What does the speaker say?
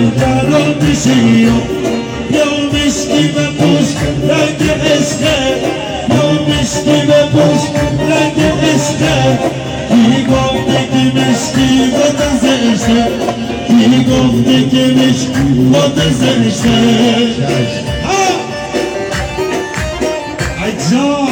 قرار میشه یا مشکی و پشت رنگ عشقه یا مشکی و پشت رنگ عشقه کی گفته که مشکی متزرشه کی گفته که مشکی متزرشه عجاب